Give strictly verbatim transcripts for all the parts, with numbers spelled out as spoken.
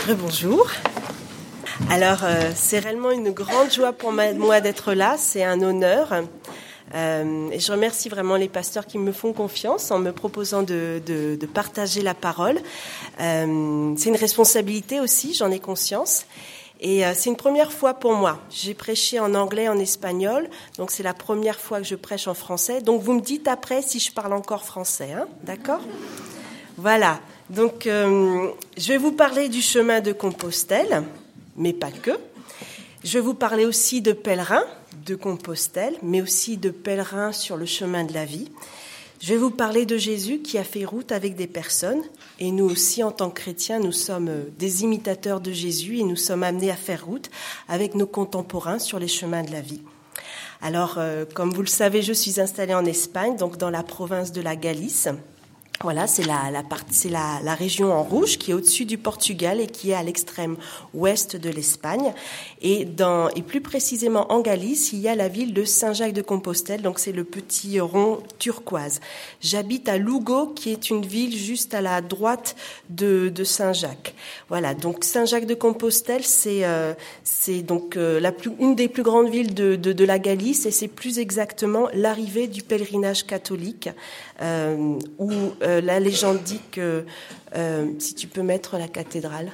Rebonjour. Alors, euh, c'est réellement une grande joie pour moi d'être là, c'est un honneur. Euh, et je remercie vraiment les pasteurs qui me font confiance en me proposant de, de, de partager la parole. Euh, c'est une responsabilité aussi, j'en ai conscience. Et euh, c'est une première fois pour moi. J'ai prêché en anglais, en espagnol, donc c'est la première fois que je prêche en français. Donc vous me dites après si je parle encore français, hein, d'accord ? Voilà. Donc euh, je vais vous parler du chemin de Compostelle, mais pas que. Je vais vous parler aussi de pèlerins de Compostelle, mais aussi de pèlerins sur le chemin de la vie. Je vais vous parler de Jésus qui a fait route avec des personnes. Et nous aussi, en tant que chrétiens, nous sommes des imitateurs de Jésus et nous sommes amenés à faire route avec nos contemporains sur les chemins de la vie. Alors, euh, comme vous le savez, je suis installée en Espagne, donc dans la province de la Galice. Voilà, c'est la, la, partie, c'est la, la région en rouge qui est au-dessus du Portugal et qui est à l'extrême ouest de l'Espagne. Et, dans, et plus précisément en Galice, il y a la ville de Saint-Jacques-de-Compostelle, donc c'est le petit rond turquoise. J'habite à Lugo, qui est une ville juste à la droite de, de Saint-Jacques. Voilà, donc Saint-Jacques-de-Compostelle, c'est, euh, c'est donc euh, la plus, une des plus grandes villes de, de, de la Galice et c'est plus exactement l'arrivée du pèlerinage catholique euh, où Euh, la légende dit que, euh, si tu peux mettre la cathédrale,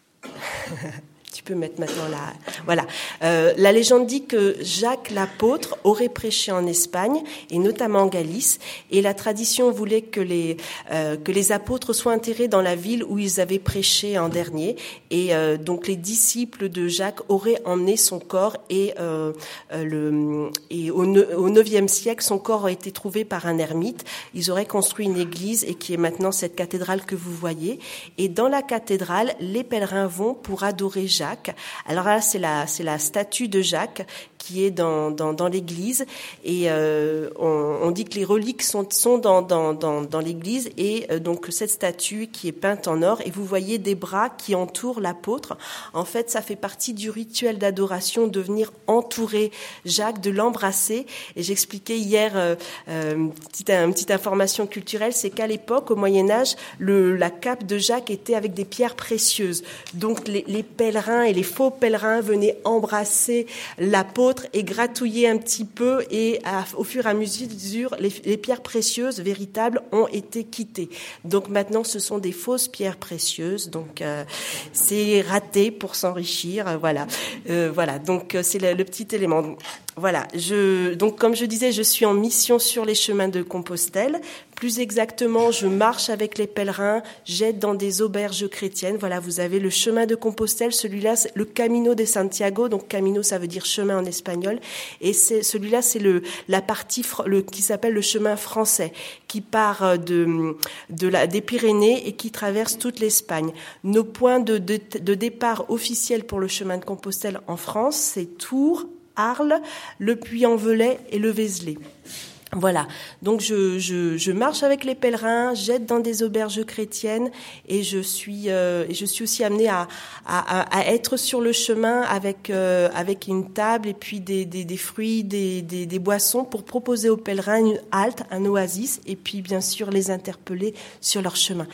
tu peux mettre maintenant la... Voilà. Euh, la légende dit que Jacques l'apôtre aurait prêché en Espagne, et notamment en Galice, et la tradition voulait que les, euh, que les apôtres soient enterrés dans la ville où ils avaient prêché en dernier, et euh, donc les disciples de Jacques auraient emmené son corps, et, euh, euh, le, et au, au neuvième siècle, son corps a été trouvé par un ermite. Ils auraient construit une église, et qui est maintenant cette cathédrale que vous voyez, et dans la cathédrale, les pèlerins vont pour adorer Jacques. Alors là, c'est la, c'est la statue de Jacques qui est dans, dans, dans l'église et euh, on, on dit que les reliques sont, sont dans, dans, dans, dans l'église et euh, donc cette statue qui est peinte en or et vous voyez des bras qui entourent l'apôtre. En fait, ça fait partie du rituel d'adoration de venir entourer Jacques, de l'embrasser. Et j'expliquais hier euh, euh, une, petite, une petite information culturelle, c'est qu'à l'époque, au Moyen-Âge, le, la cape de Jacques était avec des pierres précieuses. Donc les, les pèlerins et les faux pèlerins venaient embrasser l'apôtre et gratouiller un petit peu et à, au fur et à mesure, les, les pierres précieuses véritables ont été quittées. Donc maintenant, ce sont des fausses pierres précieuses. Donc euh, c'est raté pour s'enrichir. Euh, voilà, euh, voilà. Donc c'est le, le petit élément. Voilà. Je, donc comme je disais, je suis en mission sur les chemins de Compostelle. Plus exactement, je marche avec les pèlerins, j'aide dans des auberges chrétiennes. Voilà, vous avez le chemin de Compostelle, celui-là, c'est le Camino de Santiago. Donc Camino, ça veut dire chemin en espagnol. Et c'est, celui-là, c'est le, la partie le, qui s'appelle le chemin français, qui part de, de la, des Pyrénées et qui traverse toute l'Espagne. Nos points de, de, de départ officiels pour le chemin de Compostelle en France, c'est Tours, Arles, le Puy-en-Velay et le Vézelay. Voilà, donc je, je, je marche avec les pèlerins, j'aide dans des auberges chrétiennes et je suis, euh, et je suis aussi amenée à, à, à être sur le chemin avec, euh, avec une table et puis des, des, des fruits, des, des, des boissons pour proposer aux pèlerins une halte, un oasis et puis bien sûr les interpeller sur leur chemin.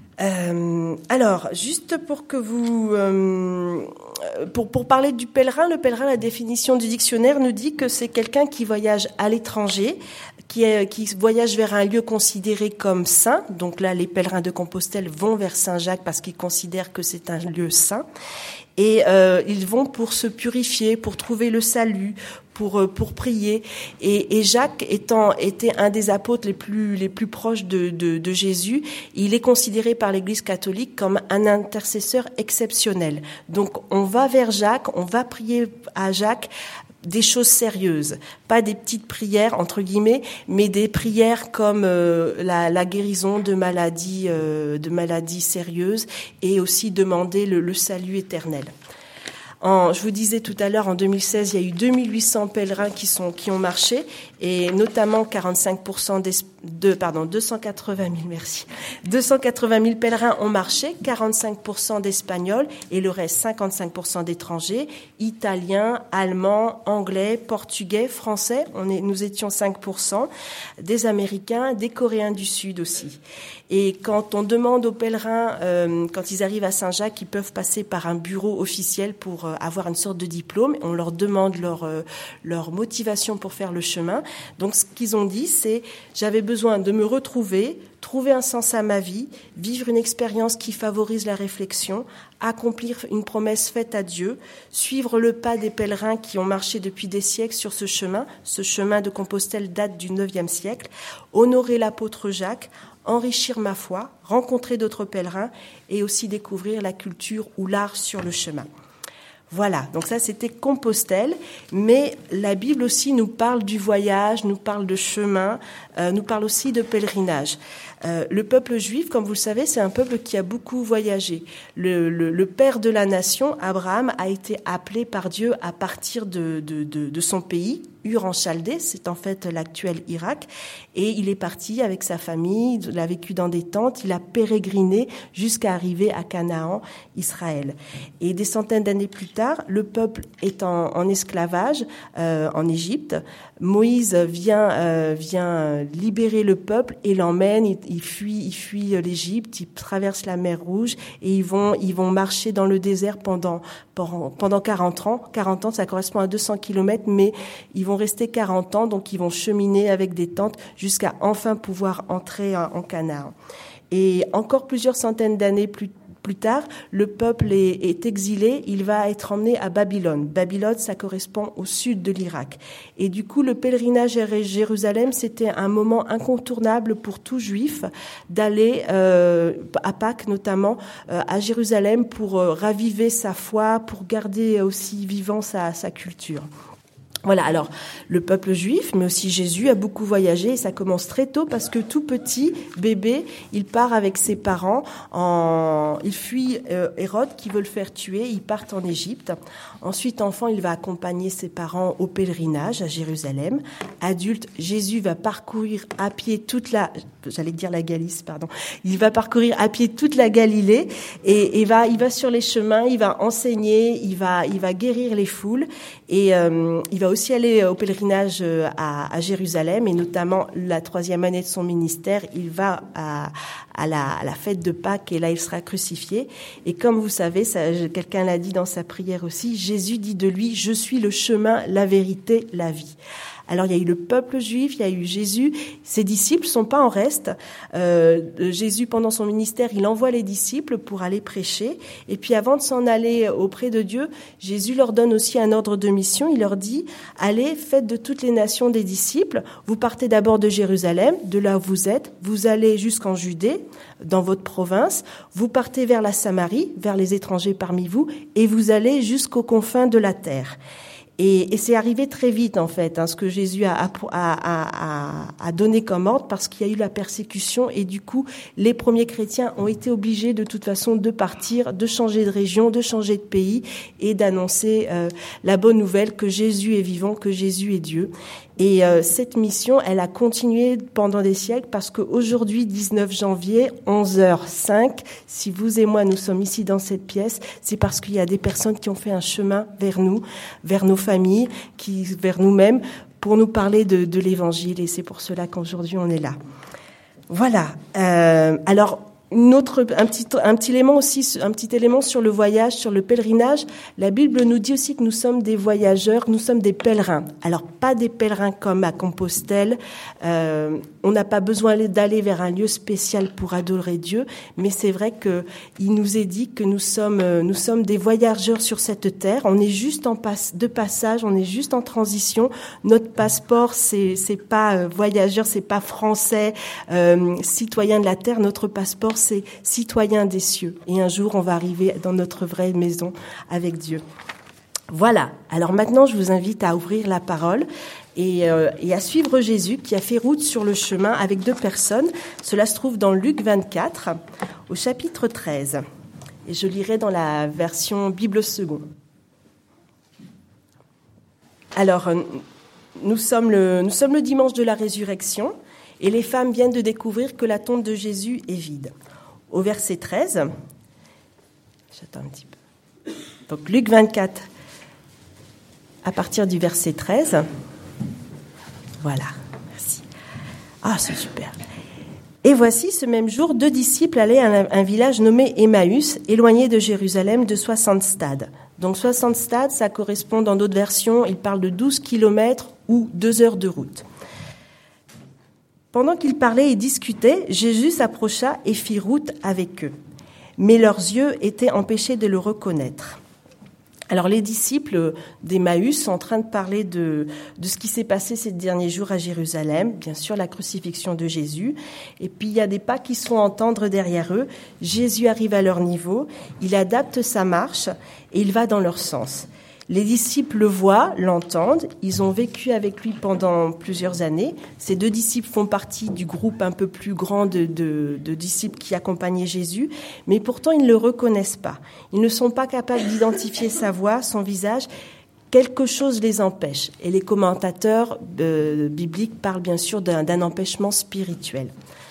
Euh, alors, juste pour que vous, euh, pour pour parler du pèlerin, le pèlerin, la définition du dictionnaire nous dit que c'est quelqu'un qui voyage à l'étranger, qui est, qui voyage vers un lieu considéré comme saint. Donc là, les pèlerins de Compostelle vont vers Saint-Jacques parce qu'ils considèrent que c'est un lieu saint. Et euh, ils vont pour se purifier, pour trouver le salut, pour pour prier. Et, et Jacques étant était un des apôtres les plus les plus proches de, de de Jésus, il est considéré par l'Église catholique comme un intercesseur exceptionnel. Donc on va vers Jacques, on va prier à Jacques des choses sérieuses, pas des petites prières entre guillemets, mais des prières comme euh, la, la guérison de maladies, euh, de maladies sérieuses, et aussi demander le, le salut éternel. En, je vous disais tout à l'heure, en deux mille seize, il y a eu deux mille huit cents pèlerins qui sont qui ont marché, et notamment quarante-cinq pour cent des, de, pardon, deux cent quatre-vingt mille, merci. deux cent quatre-vingt mille pèlerins ont marché, quarante-cinq pour cent d'Espagnols et le reste cinquante-cinq pour cent d'étrangers, Italiens, Allemands, Anglais, Portugais, Français. On est, nous étions cinq pour cent, des Américains, des Coréens du Sud aussi. Et quand on demande aux pèlerins, euh, quand ils arrivent à Saint-Jacques, ils peuvent passer par un bureau officiel pour euh, avoir une sorte de diplôme. On leur demande leur euh, leur motivation pour faire le chemin. Donc, ce qu'ils ont dit, c'est « j'avais besoin de me retrouver, trouver un sens à ma vie, vivre une expérience qui favorise la réflexion, accomplir une promesse faite à Dieu, suivre le pas des pèlerins qui ont marché depuis des siècles sur ce chemin. Ce chemin de Compostelle date du neuvième siècle. Honorer l'apôtre Jacques, enrichir ma foi, rencontrer d'autres pèlerins et aussi découvrir la culture ou l'art sur le chemin. » Voilà, donc ça c'était Compostelle, mais la Bible aussi nous parle du voyage, nous parle de chemin, euh, nous parle aussi de pèlerinage. Euh, le peuple juif, comme vous le savez, c'est un peuple qui a beaucoup voyagé. Le, le, le père de la nation, Abraham, a été appelé par Dieu à partir de, de, de, de son pays, Ur en Chaldée, c'est en fait l'actuel Irak, et il est parti avec sa famille, il a vécu dans des tentes, il a pérégriné jusqu'à arriver à Canaan, Israël. Et des centaines d'années plus tard, le peuple est en, en esclavage euh, en Égypte. Moïse vient, euh, vient libérer le peuple et l'emmène, il, il fuit, il fuit l'Égypte, il traverse la mer Rouge et ils vont, ils vont marcher dans le désert pendant, pendant, pendant quarante ans. quarante ans, ça correspond à deux cents kilomètres, mais ils vont rester quarante ans, donc ils vont cheminer avec des tentes jusqu'à enfin pouvoir entrer en Canaan. Et encore plusieurs centaines d'années plus tard, Plus tard, le peuple est, est exilé, il va être emmené à Babylone. Babylone, ça correspond au sud de l'Irak. Et du coup, le pèlerinage à Jérusalem, c'était un moment incontournable pour tout juif d'aller, euh, à Pâques notamment, euh, à Jérusalem pour euh, raviver sa foi, pour garder aussi vivant sa, sa culture. Voilà, alors le peuple juif, mais aussi Jésus, a beaucoup voyagé et ça commence très tôt parce que tout petit, bébé, il part avec ses parents, en... il fuit euh, Hérode qui veut le faire tuer, ils partent en Égypte. Ensuite, enfant, il va accompagner ses parents au pèlerinage à Jérusalem. Adulte, Jésus va parcourir à pied toute la, j'allais dire la Galice, pardon, il va parcourir à pied toute la Galilée et, et va, il va sur les chemins, il va enseigner, il va, il va guérir les foules et euh, il va aussi aller au pèlerinage à, à Jérusalem et notamment la troisième année de son ministère, il va à, à, la, à la fête de Pâques et là il sera crucifié. Et comme vous savez, ça, quelqu'un l'a dit dans sa prière aussi, Jésus dit de lui, je suis le chemin, la vérité, la vie. Alors il y a eu le peuple juif, il y a eu Jésus, ses disciples sont pas en reste. Euh, Jésus pendant son ministère, il envoie les disciples pour aller prêcher. Et puis avant de s'en aller auprès de Dieu, Jésus leur donne aussi un ordre de mission. Il leur dit, allez, faites de toutes les nations des disciples. Vous partez d'abord de Jérusalem, de là où vous êtes. Vous allez jusqu'en Judée, dans votre province. Vous partez vers la Samarie, vers les étrangers parmi vous, et vous allez jusqu'aux confins de la terre. Et, et c'est arrivé très vite, en fait, hein, ce que Jésus a, a, a, a donné comme ordre, parce qu'il y a eu la persécution, et du coup, les premiers chrétiens ont été obligés, de toute façon, de partir, de changer de région, de changer de pays, et d'annoncer euh, la bonne nouvelle que Jésus est vivant, que Jésus est Dieu. Et euh, cette mission, elle a continué pendant des siècles parce qu'aujourd'hui, dix-neuf janvier, onze heures cinq, si vous et moi nous sommes ici dans cette pièce, c'est parce qu'il y a des personnes qui ont fait un chemin vers nous, vers nos familles, qui, vers nous-mêmes, pour nous parler de, de l'Évangile. Et c'est pour cela qu'aujourd'hui on est là. Voilà. Euh, alors. Une autre, un petit, un petit élément aussi, un petit élément sur le voyage, sur le pèlerinage. La Bible nous dit aussi que nous sommes des voyageurs, nous sommes des pèlerins. Alors pas des pèlerins comme à Compostelle. Euh, on n'a pas besoin d'aller vers un lieu spécial pour adorer Dieu, mais c'est vrai que il nous est dit que nous sommes, nous sommes des voyageurs sur cette terre. On est juste en passe, de passage, on est juste en transition. Notre passeport, c'est, c'est pas voyageur, c'est pas français, euh, citoyen de la terre. Notre passeport, c'est citoyen des cieux. Et un jour, on va arriver dans notre vraie maison avec Dieu. Voilà. Alors maintenant, je vous invite à ouvrir la parole et, euh, et à suivre Jésus qui a fait route sur le chemin avec deux personnes. Cela se trouve dans Luc vingt-quatre, au chapitre treize. Et je lirai dans la version Bible Second. Alors, nous sommes le, nous sommes le dimanche de la résurrection. et les femmes viennent de découvrir que la tombe de Jésus est vide. Au verset treize, j'attends un petit peu. Donc Luc vingt-quatre, à partir du verset treize. Voilà, merci. Ah, c'est super. Et voici, ce même jour, deux disciples allaient à un village nommé Emmaüs, éloigné de Jérusalem de soixante stades. Donc soixante stades, ça correspond dans d'autres versions, il parle de douze kilomètres ou deux heures de route. Pendant qu'ils parlaient et discutaient, Jésus s'approcha et fit route avec eux. Mais leurs yeux étaient empêchés de le reconnaître. Alors les disciples d'Emmaüs sont en train de parler de, de ce qui s'est passé ces derniers jours à Jérusalem, bien sûr la crucifixion de Jésus, et puis il y a des pas qui se font entendre derrière eux. Jésus arrive à leur niveau, il adapte sa marche et il va dans leur sens. Les disciples le voient, l'entendent, ils ont vécu avec lui pendant plusieurs années. Ces deux disciples font partie du groupe un peu plus grand de, de, de disciples qui accompagnaient Jésus, mais pourtant ils ne le reconnaissent pas. Ils ne sont pas capables d'identifier sa voix, son visage. Quelque chose les empêche. Et les commentateurs euh, bibliques parlent bien sûr d'un, d'un empêchement spirituel.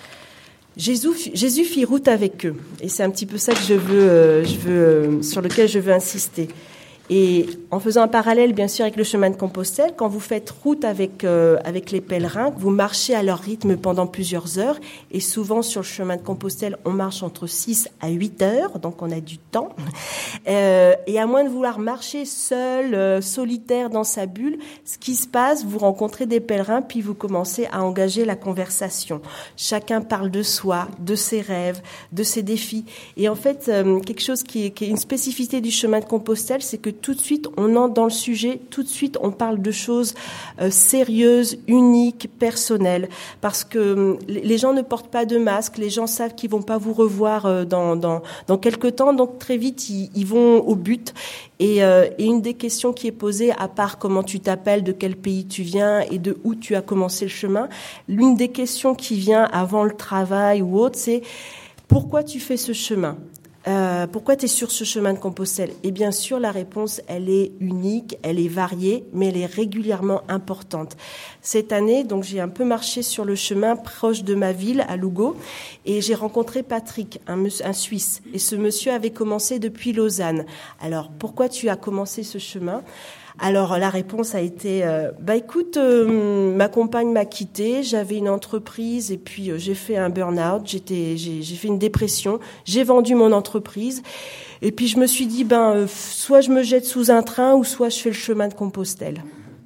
Jésus, Jésus fit route avec eux, et c'est un petit peu ça que je veux, euh, je veux, euh, sur lequel je veux insister. Et en faisant un parallèle, bien sûr, avec le chemin de Compostelle, quand vous faites route avec euh, avec les pèlerins, vous marchez à leur rythme pendant plusieurs heures. Et souvent, sur le chemin de Compostelle, on marche entre six à huit heures, donc on a du temps. Euh, et à moins de vouloir marcher seul, euh, solitaire dans sa bulle, ce qui se passe, vous rencontrez des pèlerins, puis vous commencez à engager la conversation. Chacun parle de soi, de ses rêves, de ses défis. Et en fait, euh, quelque chose qui est, qui est une spécificité du chemin de Compostelle, c'est que tout de suite, on entre dans le sujet, tout de suite, on parle de choses euh, sérieuses, uniques, personnelles, parce que euh, les gens ne portent pas de masque, les gens savent qu'ils vont pas vous revoir euh, dans, dans, dans quelques temps, donc très vite, ils, ils vont au but. Et, euh, et une des questions qui est posée, à part comment tu t'appelles, de quel pays tu viens et de où tu as commencé le chemin, l'une des questions qui vient avant le travail ou autre, c'est pourquoi tu fais ce chemin ? Euh, pourquoi tu es sur ce chemin de Compostelle ? Et bien sûr, la réponse, elle est unique, elle est variée, mais elle est régulièrement importante. Cette année, donc, j'ai un peu marché sur le chemin proche de ma ville, à Lugo, et j'ai rencontré Patrick, un, un Suisse. Et ce monsieur avait commencé depuis Lausanne. Alors, pourquoi tu as commencé ce chemin ? Alors la réponse a été euh, bah écoute, euh, ma compagne m'a quitté, j'avais une entreprise et puis euh, j'ai fait un burn-out, j'étais j'ai, j'ai fait une dépression, j'ai vendu mon entreprise et puis je me suis dit ben euh, soit je me jette sous un train ou soit je fais le chemin de Compostelle.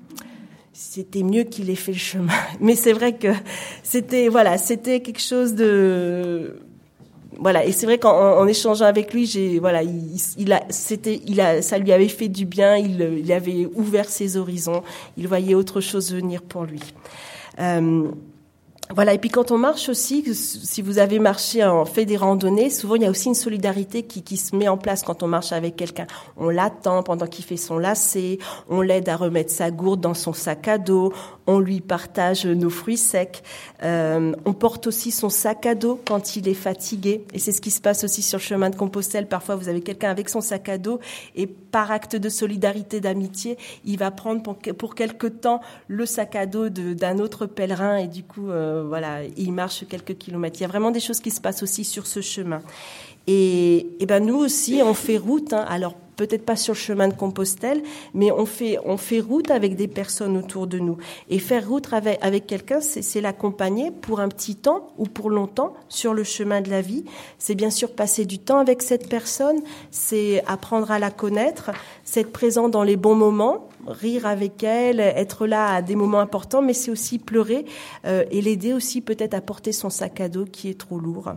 C'était mieux qu'il ait fait le chemin, mais c'est vrai que c'était voilà, c'était quelque chose de Voilà, et c'est vrai qu'en en échangeant avec lui, j'ai voilà, il, il a, c'était, il a, ça lui avait fait du bien. Il, il avait ouvert ses horizons. Il voyait autre chose venir pour lui. Euh, Voilà, et puis quand on marche aussi, si vous avez marché, en fait des randonnées, souvent il y a aussi une solidarité qui, qui se met en place quand on marche avec quelqu'un. On l'attend pendant qu'il fait son lacet, on l'aide à remettre sa gourde dans son sac à dos, on lui partage nos fruits secs, euh, on porte aussi son sac à dos quand il est fatigué. Et c'est ce qui se passe aussi sur le chemin de Compostelle. Parfois vous avez quelqu'un avec son sac à dos et par acte de solidarité, d'amitié, il va prendre pour, pour quelque temps le sac à dos de, d'un autre pèlerin et du coup... Euh, Voilà, il marche quelques kilomètres. Il y a vraiment des choses qui se passent aussi sur ce chemin. Et, et ben nous aussi, on fait route. Hein, alors peut-être pas sur le chemin de Compostelle, mais on fait on fait route avec des personnes autour de nous. Et faire route avec avec quelqu'un, c'est, c'est l'accompagner pour un petit temps ou pour longtemps sur le chemin de la vie. C'est bien sûr passer du temps avec cette personne, c'est apprendre à la connaître, c'est être présent dans les bons moments, rire avec elle, être là à des moments importants, mais c'est aussi pleurer euh, et l'aider aussi peut-être à porter son sac à dos qui est trop lourd.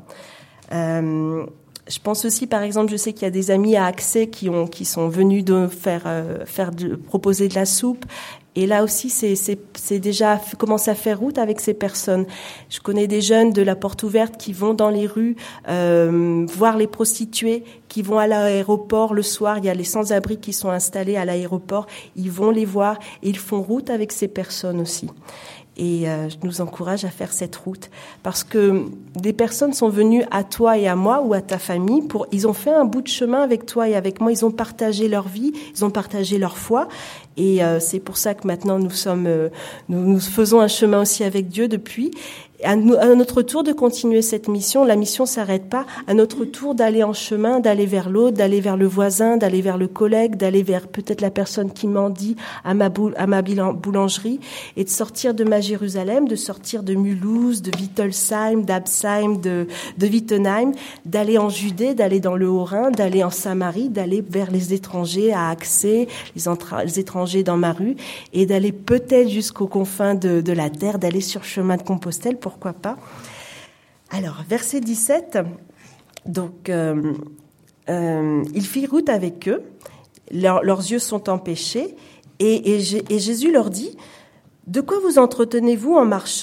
Euh, je pense aussi, par exemple, je sais qu'il y a des amis à Accès qui ont qui sont venus de faire euh, faire de, proposer de la soupe. Et là aussi, c'est, c'est, c'est déjà commencer à faire route avec ces personnes. Je connais des jeunes de la Porte Ouverte qui vont dans les rues euh, voir les prostituées, qui vont à l'aéroport le soir. Il y a les sans-abri qui sont installés à l'aéroport. Ils vont les voir et ils font route avec ces personnes aussi. Et euh, je nous encourage à faire cette route parce que des personnes sont venues à toi et à moi ou à ta famille pour, ils ont fait un bout de chemin avec toi et avec moi, ils ont partagé leur vie, ils ont partagé leur foi et euh, c'est pour ça que maintenant nous sommes, euh, nous, nous faisons un chemin aussi avec Dieu depuis. À notre tour de continuer cette mission, la mission s'arrête pas. À notre tour d'aller en chemin, d'aller vers l'autre, d'aller vers le voisin, d'aller vers le collègue, d'aller vers peut-être la personne qui mendie à ma, boul- à ma boulangerie, et de sortir de ma Jérusalem, de sortir de Mulhouse, de Wittelsheim, d'Absheim, de, de Wittenheim, d'aller en Judée, d'aller dans le Haut-Rhin, d'aller en Samarie, d'aller vers les étrangers à Axé, les, entra- les étrangers dans ma rue, et d'aller peut-être jusqu'aux confins de, de la terre, d'aller sur le chemin de Compostelle, pour pourquoi pas. Alors, verset dix-sept, donc, euh, euh, il fit route avec eux, leur, leurs yeux sont empêchés, et, et, et Jésus leur dit, « De quoi vous entretenez-vous en marchant ?»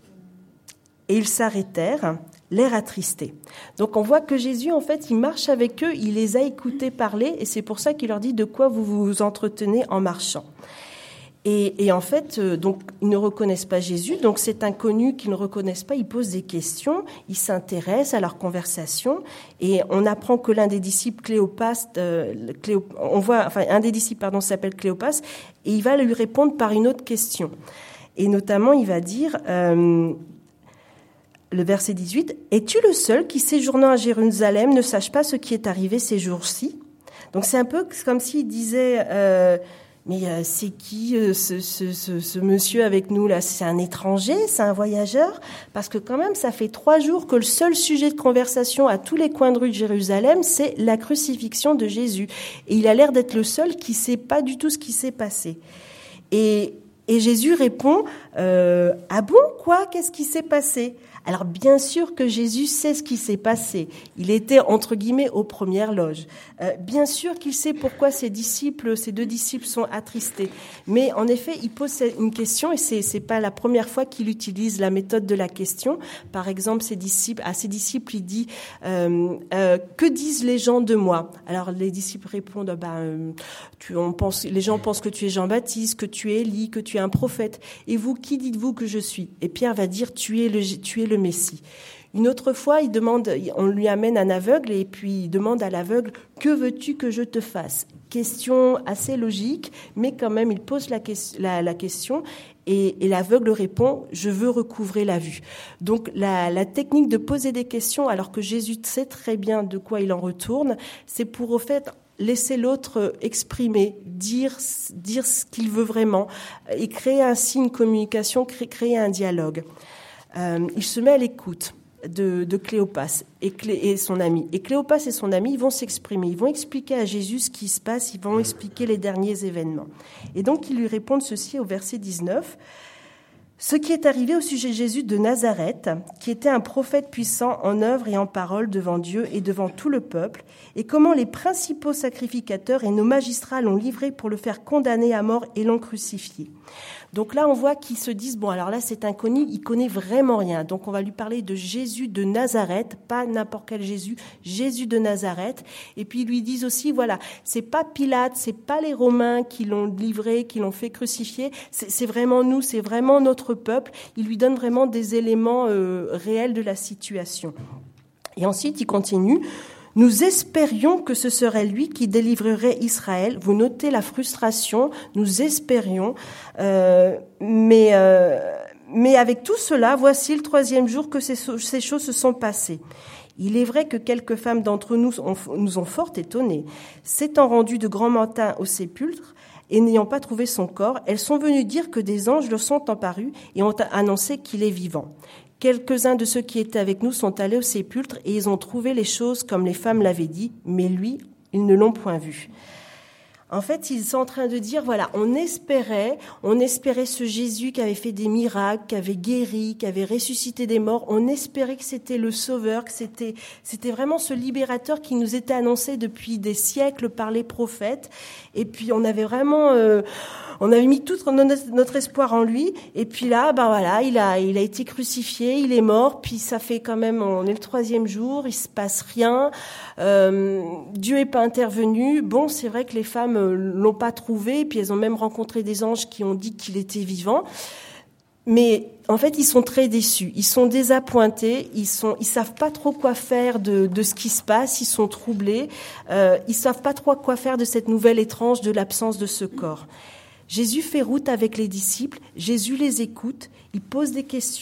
Et ils s'arrêtèrent, l'air attristé. Donc, on voit que Jésus, en fait, il marche avec eux, il les a écoutés parler, et c'est pour ça qu'il leur dit, « De quoi vous vous entretenez en marchant ?» Et, et en fait, euh, donc, ils ne reconnaissent pas Jésus, donc cet inconnu qu'ils ne reconnaissent pas, ils posent des questions, ils s'intéressent à leur conversation, et on apprend que l'un des disciples, Cléopas, euh, Cléo, on voit, enfin, un des disciples, pardon, s'appelle Cléopas, et il va lui répondre par une autre question. Et notamment, il va dire, euh, le verset dix-huit, « Es-tu le seul qui, séjournant à Jérusalem, ne sache pas ce qui est arrivé ces jours-ci » Donc c'est un peu comme s'il disait... Euh, Mais euh, c'est qui euh, ce, ce, ce, ce monsieur avec nous là ? C'est un étranger, c'est un voyageur ? Parce que quand même, ça fait trois jours que le seul sujet de conversation à tous les coins de rue de Jérusalem, c'est la crucifixion de Jésus. Et il a l'air d'être le seul qui ne sait pas du tout ce qui s'est passé. Et, et Jésus répond euh, « Ah bon, quoi ? Qu'est-ce qui s'est passé ?» Alors bien sûr que Jésus sait ce qui s'est passé. Il était entre guillemets aux premières loges. Euh, bien sûr qu'il sait pourquoi ses disciples, ses deux disciples sont attristés. Mais en effet, il pose une question et c'est c'est pas la première fois qu'il utilise la méthode de la question. Par exemple, ses disciples, à ses disciples, il dit euh, euh, que disent les gens de moi ? Alors les disciples répondent bah euh, tu, on pense, les gens pensent que tu es Jean-Baptiste, que tu es Élie, que tu es un prophète. Et vous, qui dites-vous que je suis ? Et Pierre va dire tu es le tu es le Messie. Une autre fois, il demande, on lui amène un aveugle et puis il demande à l'aveugle « Que veux-tu que je te fasse ?» Question assez logique, mais quand même, il pose la, la, la question et, et l'aveugle répond « Je veux recouvrer la vue ». Donc, la, la technique de poser des questions alors que Jésus sait très bien de quoi il en retourne, c'est pour, au fait, laisser l'autre exprimer, dire, dire ce qu'il veut vraiment et créer ainsi une communication, créer, créer un dialogue. Euh, il se met à l'écoute de, de Cléopas et, Clé, et son ami. Et Cléopas et son ami, ils vont s'exprimer, ils vont expliquer à Jésus ce qui se passe, ils vont expliquer les derniers événements. Et donc, ils lui répondent ceci au verset dix-neuf. « Ce qui est arrivé au sujet de Jésus de Nazareth, qui était un prophète puissant en œuvre et en parole devant Dieu et devant tout le peuple, et comment les principaux sacrificateurs et nos magistrats l'ont livré pour le faire condamner à mort et l'ont crucifié. » Donc là, on voit qu'ils se disent, bon, alors là, c'est inconnu, il connaît vraiment rien. Donc on va lui parler de Jésus de Nazareth, pas n'importe quel Jésus, Jésus de Nazareth. Et puis ils lui disent aussi, voilà, c'est pas Pilate, c'est pas les Romains qui l'ont livré, qui l'ont fait crucifier, c'est, c'est vraiment nous, c'est vraiment notre peuple. Il lui donne vraiment des éléments euh, réels de la situation. Et ensuite, il continue. Nous espérions que ce serait lui qui délivrerait Israël. Vous notez la frustration. Nous espérions. Euh, mais, euh, mais avec tout cela, voici le troisième jour que ces, ces choses se sont passées. Il est vrai que quelques femmes d'entre nous ont, nous ont fort étonnés. S'étant rendues de grand matin au sépulcre et n'ayant pas trouvé son corps, elles sont venues dire que des anges leur sont apparus et ont annoncé qu'il est vivant. Quelques-uns de ceux qui étaient avec nous sont allés au sépulcre et ils ont trouvé les choses comme les femmes l'avaient dit, mais lui, ils ne l'ont point vu. En fait, ils sont en train de dire, voilà, on espérait, on espérait ce Jésus qui avait fait des miracles, qui avait guéri, qui avait ressuscité des morts. On espérait que c'était le Sauveur, que c'était, c'était vraiment ce libérateur qui nous était annoncé depuis des siècles par les prophètes. Et puis, on avait vraiment, euh, on avait mis tout notre espoir en lui. Et puis là, ben voilà, il a, il a été crucifié, il est mort. Puis ça fait quand même, on est le troisième jour, il se passe rien. Euh, Dieu est pas intervenu. Bon, c'est vrai que les femmes l'ont pas trouvé, puis elles ont même rencontré des anges qui ont dit qu'il était vivant. Mais en fait, ils sont très déçus, ils sont désappointés, ils sont, ils savent pas trop quoi faire de, de ce qui se passe, ils sont troublés, euh, ils savent pas trop quoi faire de cette nouvelle étrange de l'absence de ce corps. Jésus fait route avec les disciples, Jésus les écoute, il pose des questions,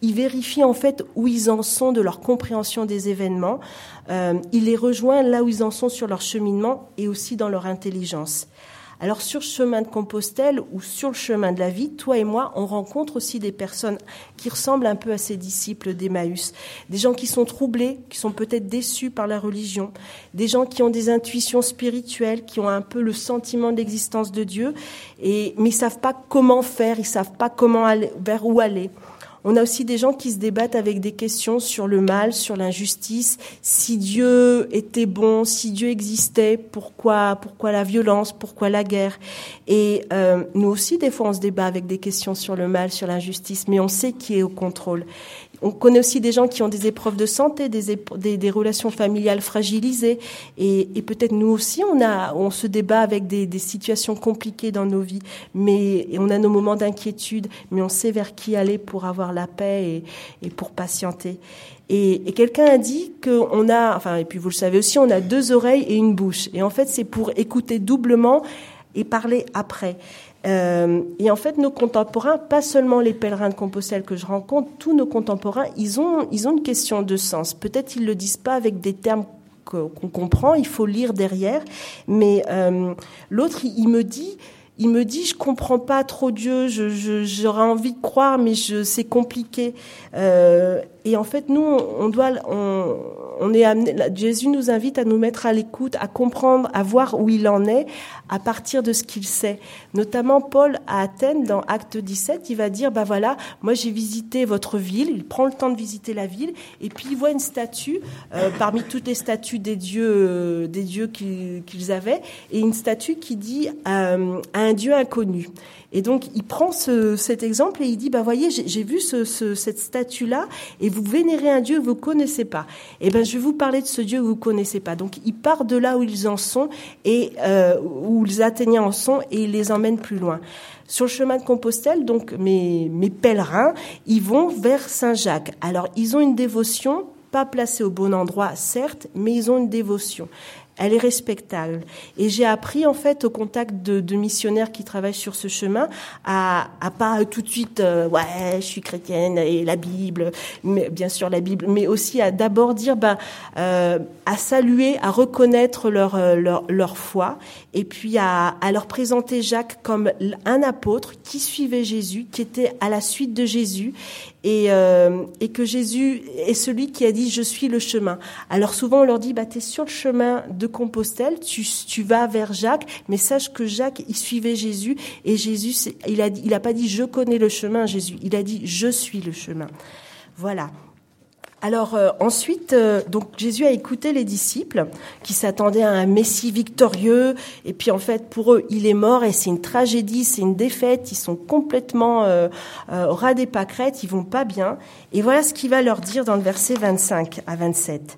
il vérifie en fait où ils en sont de leur compréhension des événements. Euh, il les rejoint là où ils en sont sur leur cheminement et aussi dans leur intelligence. Alors sur le chemin de Compostelle ou sur le chemin de la vie, toi et moi, on rencontre aussi des personnes qui ressemblent un peu à ces disciples d'Emmaüs. Des gens qui sont troublés, qui sont peut-être déçus par la religion. Des gens qui ont des intuitions spirituelles, qui ont un peu le sentiment de l'existence de Dieu, et, mais ils savent pas comment faire, ils savent pas comment aller, vers où aller. On a aussi des gens qui se débattent avec des questions sur le mal, sur l'injustice. Si Dieu était bon, si Dieu existait, pourquoi, pourquoi la violence, pourquoi la guerre? Et euh, nous aussi, des fois, on se débat avec des questions sur le mal, sur l'injustice, mais on sait qui est au contrôle. On connaît aussi des gens qui ont des épreuves de santé, des, épro- des, des relations familiales fragilisées, et, et peut-être nous aussi, on a, on se débat avec des, des situations compliquées dans nos vies, mais et on a nos moments d'inquiétude, mais on sait vers qui aller pour avoir la paix et, et pour patienter. Et, et quelqu'un a dit qu'on a, enfin, et puis vous le savez aussi, on a deux oreilles et une bouche, et en fait, c'est pour écouter doublement et parler après. Euh, et en fait, nos contemporains, pas seulement les pèlerins de Compostelle que je rencontre, tous nos contemporains, ils ont, ils ont une question de sens. Peut-être ils le disent pas avec des termes que, qu'on comprend, il faut lire derrière. Mais euh, l'autre, il, il me dit, il me dit, je comprends pas trop Dieu, je, je, j'aurais envie de croire, mais je, c'est compliqué. Euh, et en fait, nous, on doit, on, on est amené, Jésus nous invite à nous mettre à l'écoute, à comprendre, à voir où il en est, à partir de ce qu'il sait. Notamment, Paul, à Athènes, dans Acte dix-sept, il va dire, bah voilà, moi j'ai visité votre ville, il prend le temps de visiter la ville, et puis il voit une statue, euh, parmi toutes les statues des dieux, euh, des dieux qu'ils, qu'ils avaient, et une statue qui dit, euh, à un Dieu inconnu. Et donc, il prend ce, cet exemple et il dit, bah voyez, j'ai, j'ai vu ce, ce, cette statue-là et vous vénérez un Dieu que vous connaissez pas. Eh ben, je vais vous parler de ce Dieu que vous connaissez pas. Donc, il part de là où ils en sont et euh, où les Athéniens en sont et il les emmène plus loin. Sur le chemin de Compostelle, donc mes, mes pèlerins, ils vont vers Saint-Jacques. Alors, ils ont une dévotion, pas placée au bon endroit, certes, mais ils ont une dévotion. Elle est respectable. Et j'ai appris, en fait, au contact de, de missionnaires qui travaillent sur ce chemin, à, à pas tout de suite, euh, ouais, je suis chrétienne et la Bible, mais bien sûr la Bible, mais aussi à d'abord dire, ben, euh, à saluer, à reconnaître leur, leur, leur foi, et puis à, à leur présenter Jacques comme un apôtre qui suivait Jésus, qui était à la suite de Jésus, et, euh, et que Jésus est celui qui a dit, je suis le chemin. Alors souvent, on leur dit, bah, t'es sur le chemin de Compostelle, tu, tu vas vers Jacques, mais sache que Jacques, il suivait Jésus, et Jésus, il a, il a pas dit, je connais le chemin, Jésus, il a dit, je suis le chemin. Voilà. Alors euh, ensuite, euh, donc Jésus a écouté les disciples qui s'attendaient à un Messie victorieux, et puis en fait pour eux il est mort et c'est une tragédie, c'est une défaite, ils sont complètement euh, euh, au ras des pâquerettes, ils vont pas bien. Et voilà ce qu'il va leur dire dans le verset vingt-cinq à vingt-sept.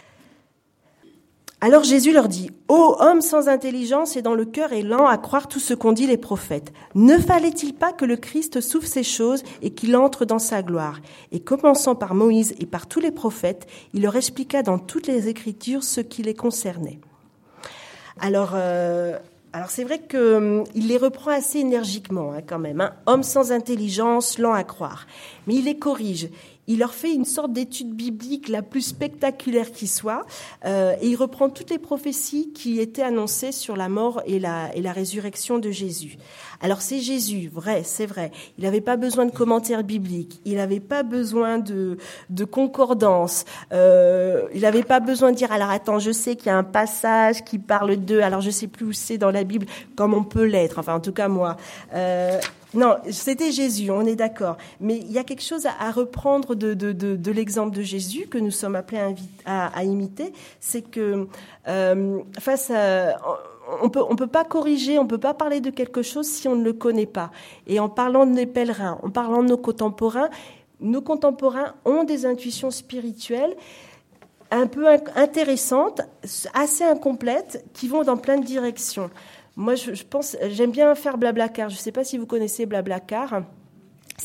Alors Jésus leur dit, « Ô homme sans intelligence et dont le cœur est lent à croire tout ce qu'ont dit les prophètes, ne fallait-il pas que le Christ souffre ces choses et qu'il entre dans sa gloire ?» Et commençant par Moïse et par tous les prophètes, il leur expliqua dans toutes les Écritures ce qui les concernait. Alors, euh, alors c'est vrai qu'il euh, les reprend assez énergiquement hein, quand même. Hein. Homme sans intelligence, lent à croire. Mais il les corrige. Il leur fait une sorte d'étude biblique la plus spectaculaire qui soit, euh, et il reprend toutes les prophéties qui étaient annoncées sur la mort et la, et la résurrection de Jésus. Alors c'est Jésus, vrai, c'est vrai. Il n'avait pas besoin de commentaires bibliques, il n'avait pas besoin de, de concordance, euh, il n'avait pas besoin de dire, alors attends, je sais qu'il y a un passage qui parle d'eux, alors je sais plus où c'est dans la Bible, comme on peut l'être, enfin en tout cas moi. Euh, Non, c'était Jésus, on est d'accord. Mais il y a quelque chose à, à reprendre de, de, de, de l'exemple de Jésus que nous sommes appelés à, invi- à, à imiter. C'est que euh, face à, on peut, on peut pas corriger, on peut pas parler de quelque chose si on ne le connaît pas. Et en parlant de nos pèlerins, en parlant de nos contemporains, nos contemporains ont des intuitions spirituelles un peu intéressantes, assez incomplètes, qui vont dans plein de directions. Moi, je, je pense, j'aime bien faire Blablacar. Je ne sais pas si vous connaissez Blablacar.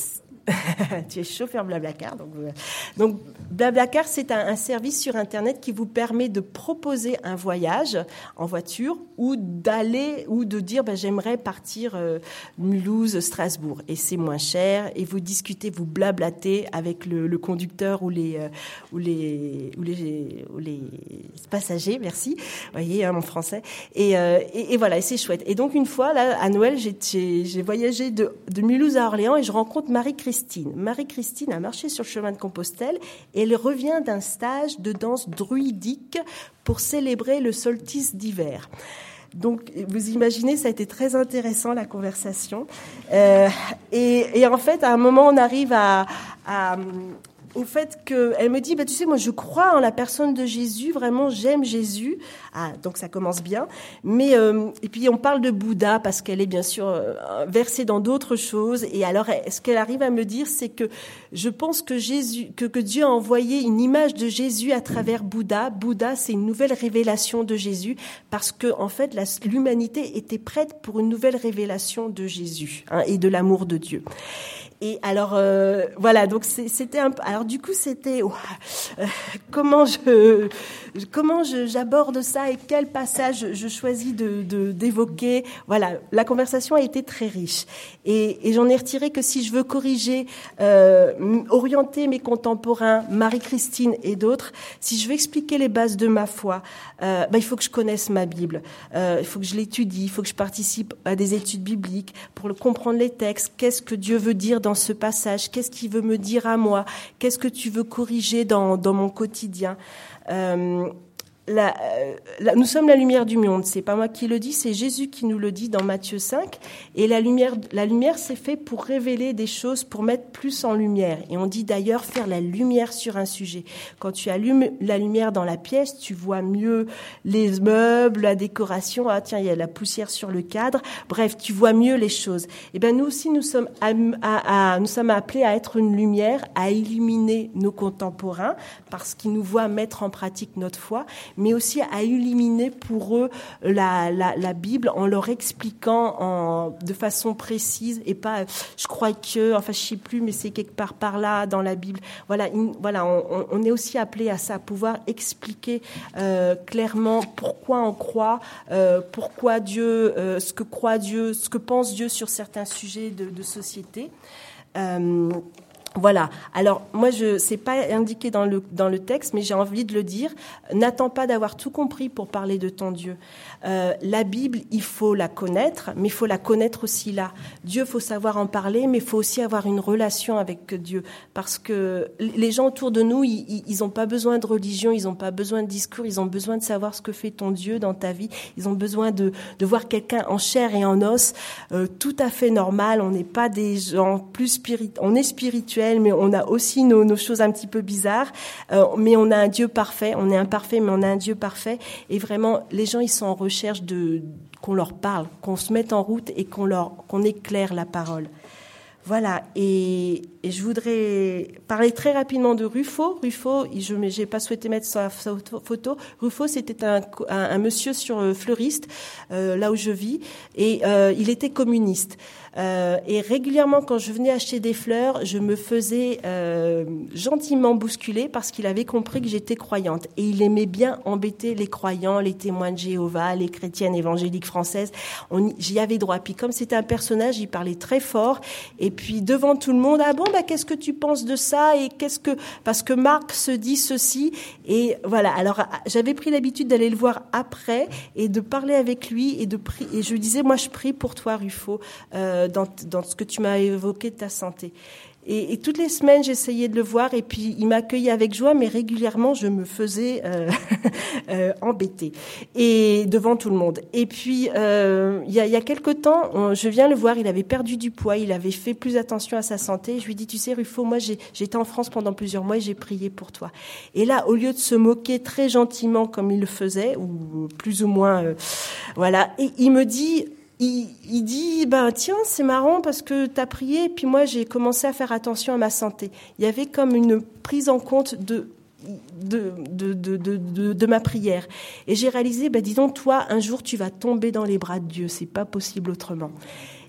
Tu es chauffeur Blablacar. Donc, euh, donc Blablacar, c'est un, un service sur Internet qui vous permet de proposer un voyage en voiture ou d'aller ou de dire ben, j'aimerais partir euh, Mulhouse, Strasbourg. Et c'est moins cher. Et vous discutez, vous blablatez avec le, le conducteur ou les, euh, ou, les, ou, les, ou les passagers. Merci. Vous voyez, hein, mon français. Et, euh, et, et voilà, et c'est chouette. Et donc, une fois, là, à Noël, j'ai, j'ai, j'ai voyagé de, de Mulhouse à Orléans et je rencontre Marie-Christine. Marie-Christine a marché sur le chemin de Compostelle et elle revient d'un stage de danse druidique pour célébrer le solstice d'hiver. Donc, vous imaginez, ça a été très intéressant, la conversation. Euh, et, et en fait, à un moment, on arrive à... à au fait qu'elle me dit, bah, tu sais, moi, je crois en la personne de Jésus, vraiment, j'aime Jésus. Ah, donc ça commence bien. Mais, euh, et puis on parle de Bouddha parce qu'elle est bien sûr euh, versée dans d'autres choses. Et alors, ce qu'elle arrive à me dire, c'est que je pense que Jésus, que, que Dieu a envoyé une image de Jésus à travers Bouddha. Bouddha, c'est une nouvelle révélation de Jésus parce que, en fait, la, l'humanité était prête pour une nouvelle révélation de Jésus, hein, et de l'amour de Dieu. Et alors euh, voilà, donc c'est, c'était un. Alors du coup, c'était oh, euh, comment je comment je, j'aborde ça et quel passage je choisis de, de d'évoquer. Voilà, la conversation a été très riche et, et j'en ai retiré que si je veux corriger, euh, orienter mes contemporains, Marie-Christine et d'autres, si je veux expliquer les bases de ma foi, euh, bah, il faut que je connaisse ma Bible, euh, il faut que je l'étudie, il faut que je participe à des études bibliques pour le comprendre les textes. Qu'est-ce que Dieu veut dire dans ce passage? Qu'est-ce qu'il veut me dire à moi? Qu'est-ce que tu veux corriger dans, dans mon quotidien? euh, La, la, nous sommes la lumière du monde. C'est pas moi qui le dis, c'est Jésus qui nous le dit dans Matthieu cinq. Et la lumière, la lumière, c'est fait pour révéler des choses, pour mettre plus en lumière. Et on dit d'ailleurs faire la lumière sur un sujet. Quand tu allumes la lumière dans la pièce, tu vois mieux les meubles, la décoration. Ah tiens, il y a la poussière sur le cadre. Bref, tu vois mieux les choses. Et ben nous aussi, nous sommes à, à, à, nous sommes appelés à être une lumière, à illuminer nos contemporains, parce qu'ils nous voient mettre en pratique notre foi, mais aussi à illuminer pour eux la, la, la Bible en leur expliquant en, de façon précise et pas je crois que, enfin je sais plus, mais c'est quelque part par là dans la Bible. Voilà, une, voilà, on, on est aussi appelé à ça, à pouvoir expliquer euh, clairement pourquoi on croit, euh, pourquoi Dieu, euh, ce que croit Dieu, ce que pense Dieu sur certains sujets de, de société. Euh, Voilà. Alors moi, je c'est pas indiqué dans le dans le texte, mais j'ai envie de le dire. N'attends pas d'avoir tout compris pour parler de ton Dieu. Euh, la Bible, il faut la connaître, mais il faut la connaître aussi là. Dieu, faut savoir en parler, mais il faut aussi avoir une relation avec Dieu, parce que les gens autour de nous, ils ils ont pas besoin de religion, ils ont pas besoin de discours, ils ont besoin de savoir ce que fait ton Dieu dans ta vie. Ils ont besoin de de voir quelqu'un en chair et en os, euh, tout à fait normal. On n'est pas des gens plus spirituels, on est spirituel. Mais on a aussi nos, nos choses un petit peu bizarres. Euh, mais on a un Dieu parfait. On est imparfait, mais on a un Dieu parfait. Et vraiment, les gens, ils sont en recherche de qu'on leur parle, qu'on se mette en route et qu'on leur qu'on éclaire la parole. Voilà. Et, et je voudrais parler très rapidement de Ruffo. Ruffo, je n'ai pas souhaité mettre sa photo. Ruffo, c'était un, un, un monsieur sur Fleuriste, euh, là où je vis, et euh, il était communiste. Euh, et régulièrement, quand je venais acheter des fleurs, je me faisais euh, gentiment bousculer parce qu'il avait compris que j'étais croyante. Et il aimait bien embêter les croyants, les témoins de Jéhovah, les chrétiennes évangéliques françaises. On, j'y avais droit. Puis comme c'était un personnage, il parlait très fort. Et puis devant tout le monde, ah bon, bah qu'est-ce que tu penses de ça? Et qu'est-ce que parce que Marc se dit ceci. Et voilà. Alors j'avais pris l'habitude d'aller le voir après et de parler avec lui et de prier. Et je lui disais, moi je prie pour toi, Ruffo. Euh, Dans, dans ce que tu m'as évoqué de ta santé. Et, et toutes les semaines, j'essayais de le voir et puis il m'accueillait avec joie, mais régulièrement, je me faisais euh, euh, embêter et devant tout le monde. Et puis, euh, il y a, il y a quelque temps, on, je viens le voir, il avait perdu du poids, il avait fait plus attention à sa santé. Je lui dis, tu sais, Ruffo, moi, j'ai, j'étais en France pendant plusieurs mois et j'ai prié pour toi. Et là, au lieu de se moquer très gentiment comme il le faisait, ou plus ou moins, euh, voilà, et il me dit... Il, il dit, ben tiens, c'est marrant parce que t'as prié, et puis moi j'ai commencé à faire attention à ma santé. Il y avait comme une prise en compte de de de de de, de, de ma prière. Et j'ai réalisé, ben dis donc, toi, un jour tu vas tomber dans les bras de Dieu, c'est pas possible autrement.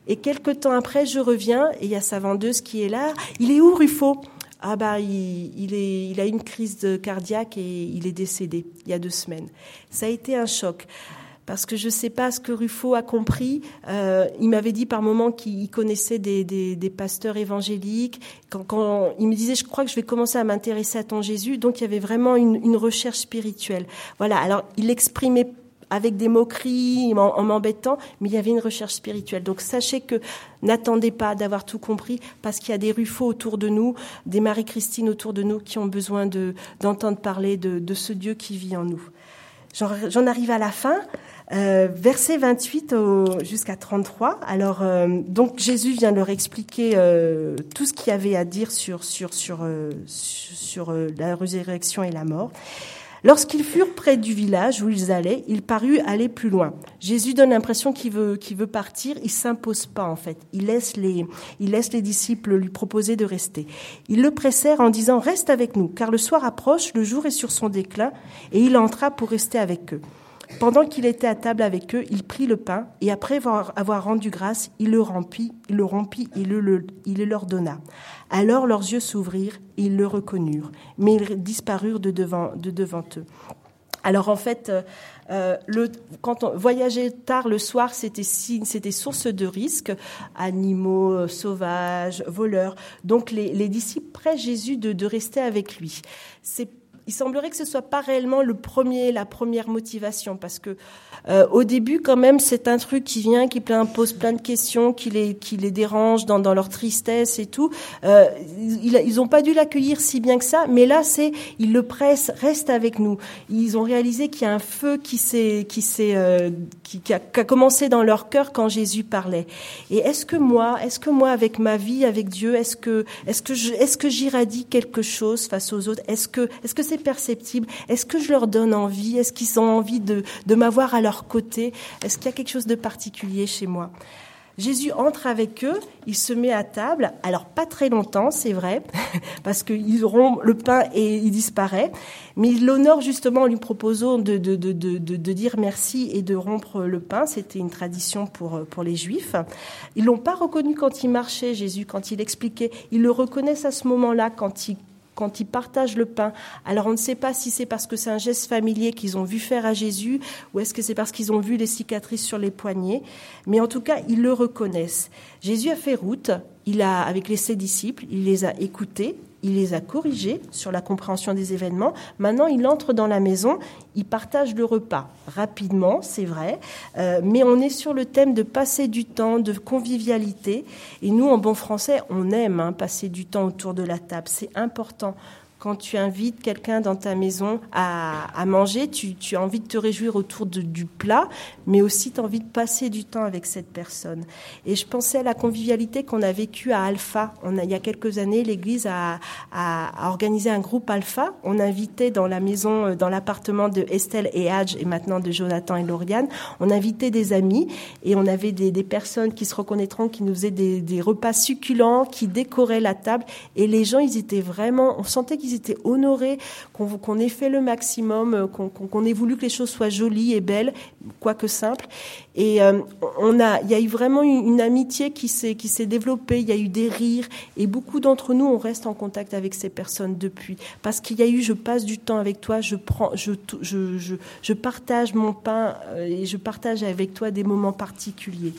Et quelque temps après, je reviens et il y a sa vendeuse qui est là. Il est où, Rufo ? Ah bah il, il, est, il a une crise de cardiaque et il est décédé il y a deux semaines. Ça a été un choc. Parce que je ne sais pas ce que Rufo a compris. Euh, il m'avait dit par moments qu'il connaissait des, des, des pasteurs évangéliques. Quand, quand il me disait, je crois que je vais commencer à m'intéresser à ton Jésus. Donc il y avait vraiment une, une recherche spirituelle. Voilà. Alors il exprimait avec des moqueries, en, en m'embêtant, mais il y avait une recherche spirituelle. Donc sachez que n'attendez pas d'avoir tout compris, parce qu'il y a des Rufo autour de nous, des Marie-Christine autour de nous qui ont besoin de, d'entendre parler de, de ce Dieu qui vit en nous. J'en, j'en arrive à la fin. Euh, verset vingt-huit au, jusqu'à trente-trois. Alors, euh, donc Jésus vient leur expliquer euh, tout ce qu'il y avait à dire sur sur sur euh, sur, sur euh, la résurrection et la mort. Lorsqu'ils furent près du village où ils allaient, il parut aller plus loin. Jésus donne l'impression qu'il veut, qu'il veut partir. Il s'impose pas, en fait. Il laisse les, il laisse les disciples lui proposer de rester. Ils le pressèrent en disant « Reste avec nous, car le soir approche, le jour est sur son déclin. » Et il entra pour rester avec eux. Pendant qu'il était à table avec eux, il prit le pain et après avoir rendu grâce, il le rompit, il le rompit et le, le, il le leur donna. Alors leurs yeux s'ouvrirent et ils le reconnurent, mais ils disparurent de devant, de devant eux. Alors en fait, euh, le, quand on voyageait tard le soir, c'était, c'était source de risques, animaux euh, sauvages, voleurs. Donc les, les disciples pressent Jésus de, de rester avec lui. C'est Il semblerait que ce soit pas réellement le premier, la première motivation, parce que euh, au début, quand même, c'est un truc qui vient, qui pose plein de questions, qui les, qui les dérange dans, dans leur tristesse et tout. Euh, ils, ils ont pas dû l'accueillir si bien que ça, mais là, c'est, ils le pressent, reste avec nous. Ils ont réalisé qu'il y a un feu qui s'est, qui s'est, euh, qui, qui, a, qui a commencé dans leur cœur quand Jésus parlait. Et est-ce que moi, est-ce que moi, avec ma vie, avec Dieu, est-ce que, est-ce que je, est-ce que j'irradie quelque chose face aux autres? Est-ce que, est-ce que c'est perceptible? Est-ce que je leur donne envie? Est-ce qu'ils ont envie de, de m'avoir à leur côté? Est-ce qu'il y a quelque chose de particulier chez moi? Jésus entre avec eux, il se met à table, alors pas très longtemps, c'est vrai, parce qu'ils auront le pain et il disparaît, mais il l'honore justement en lui proposant de, de, de, de, de dire merci et de rompre le pain. C'était une tradition pour, pour les Juifs. Ils l'ont pas reconnu quand il marchait, Jésus, quand il expliquait. Ils le reconnaissent à ce moment-là, quand il quand ils partagent le pain. Alors on ne sait pas si c'est parce que c'est un geste familier qu'ils ont vu faire à Jésus ou est-ce que c'est parce qu'ils ont vu les cicatrices sur les poignets. Mais en tout cas, ils le reconnaissent. Jésus a fait route, il a, avec les, ses disciples, il les a écoutés, il les a corrigés sur la compréhension des événements. Maintenant, il entre dans la maison, il partage le repas. Rapidement, c'est vrai, euh, mais on est sur le thème de passer du temps, de convivialité. Et nous, en bon français, on aime hein, passer du temps autour de la table. C'est important. Quand tu invites quelqu'un dans ta maison à, à manger, tu, tu as envie de te réjouir autour de, du plat, mais aussi tu as envie de passer du temps avec cette personne. Et je pensais à la convivialité qu'on a vécue à Alpha. On a, il y a quelques années, l'Église a, a, a organisé un groupe Alpha. On invitait dans la maison, dans l'appartement de Estelle et Hadj, et maintenant de Jonathan et Lauriane, on invitait des amis et on avait des, des personnes qui se reconnaîtront, qui nous faisaient des, des repas succulents, qui décoraient la table. Et les gens, ils étaient vraiment, on sentait qu'ils étaient honorés, qu'on, qu'on ait fait le maximum, qu'on, qu'on ait voulu que les choses soient jolies et belles, quoique simples. Et euh, on a, il y a eu vraiment une, une amitié qui s'est, qui s'est développée. Il y a eu des rires et beaucoup d'entre nous, on reste en contact avec ces personnes depuis, parce qu'il y a eu, je passe du temps avec toi, je prends, je, je, je, je partage mon pain et je partage avec toi des moments particuliers.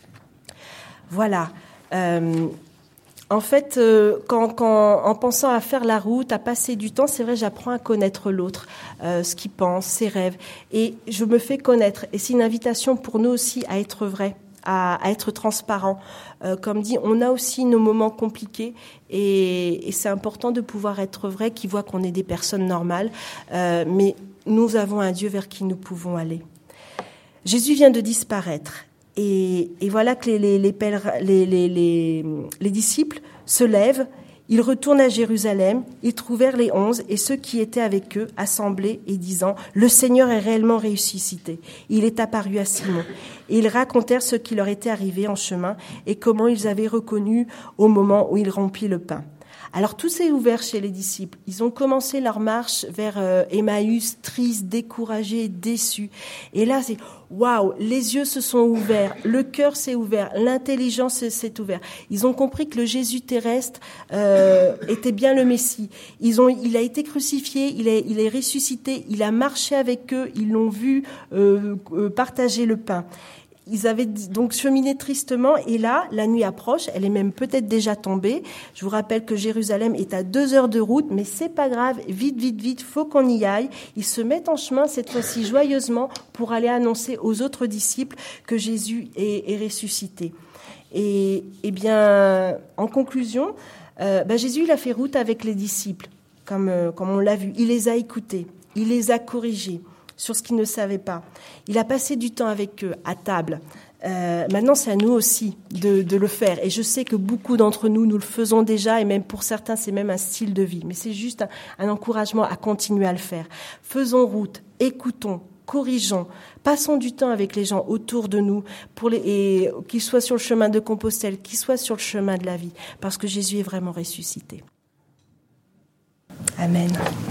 Voilà. Euh, En fait, euh, quand, quand, en pensant à faire la route, à passer du temps, c'est vrai, j'apprends à connaître l'autre, euh, ce qu'il pense, ses rêves, et je me fais connaître. Et c'est une invitation pour nous aussi à être vrai, à, à être transparent. Euh, comme dit, on a aussi nos moments compliqués, et, et c'est important de pouvoir être vrai, qui voit qu'on est des personnes normales, euh, mais nous avons un Dieu vers qui nous pouvons aller. Jésus vient de disparaître. Et, et voilà que les, les, les, pèlerins, les, les, les, les disciples se lèvent, ils retournent à Jérusalem, ils trouvèrent les onze et ceux qui étaient avec eux assemblés et disant « Le Seigneur est réellement ressuscité, il est apparu à Simon. » Et ils racontèrent ce qui leur était arrivé en chemin et comment ils avaient reconnu au moment où il rompit le pain. Alors tout s'est ouvert chez les disciples. Ils ont commencé leur marche vers euh, Emmaüs, tristes, découragés, déçus. Et là, c'est waouh, les yeux se sont ouverts, le cœur s'est ouvert, l'intelligence s'est ouverte. Ils ont compris que le Jésus terrestre euh, était bien le Messie. Ils ont, il a été crucifié, il est, il est ressuscité, il a marché avec eux, ils l'ont vu euh, euh, partager le pain. Ils avaient donc cheminé tristement et là, la nuit approche, elle est même peut-être déjà tombée. Je vous rappelle que Jérusalem est à deux heures de route, mais c'est pas grave, vite, vite, vite, faut qu'on y aille. Ils se mettent en chemin, cette fois-ci joyeusement, pour aller annoncer aux autres disciples que Jésus est, est ressuscité. Et, et bien, en conclusion, euh, ben Jésus, il a fait route avec les disciples, comme, euh, comme on l'a vu. Il les a écoutés, il les a corrigés sur ce qu'ils ne savaient pas. Il a passé du temps avec eux, à table. Euh, maintenant, c'est à nous aussi de, de le faire. Et je sais que beaucoup d'entre nous, nous le faisons déjà, et même pour certains, c'est même un style de vie. Mais c'est juste un, un encouragement à continuer à le faire. Faisons route, écoutons, corrigeons, passons du temps avec les gens autour de nous, pour les, et qu'ils soient sur le chemin de Compostelle, qu'ils soient sur le chemin de la vie, parce que Jésus est vraiment ressuscité. Amen.